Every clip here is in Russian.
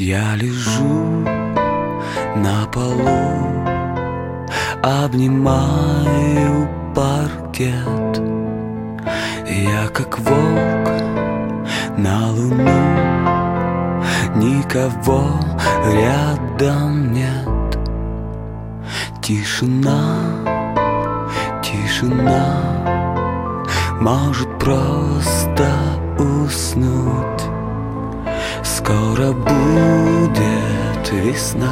Я лежу на полу, обнимаю паркет. Я как волк на луну, никого рядом нет. Тишина, тишина, может просто уснуть. Скоро будет весна,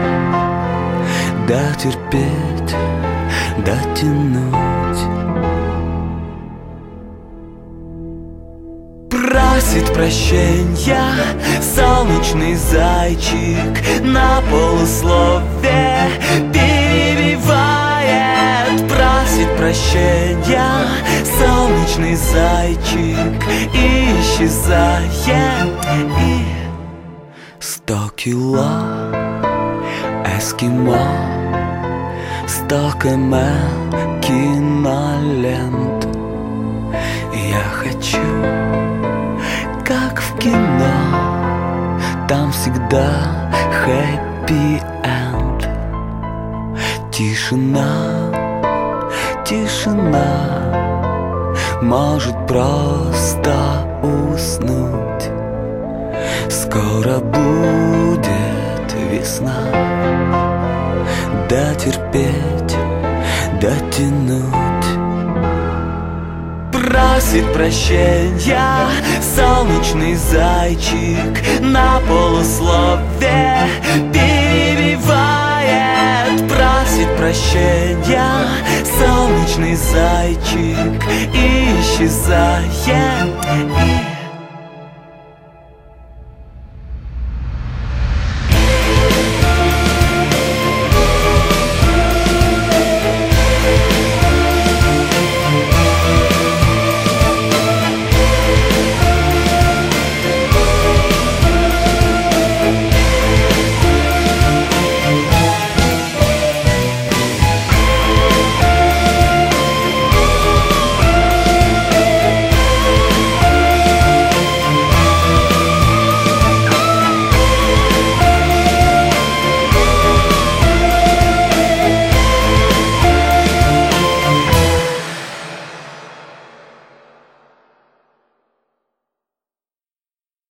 дотерпеть, дотянуть. Просит прощенья солнечный зайчик, на полуслове перебивает. Просит прощенья солнечный зайчик, и исчезает. И 100 кило эскимо, 100 км кинолент. Я хочу, как в кино, там всегда хэппи-энд. Тишина, тишина, может просто уснуть. Скоро будет весна, дотерпеть, дотянуть. Просит прощенья солнечный зайчик, на полуслове перебивает. Просит прощенья солнечный зайчик, и исчезает.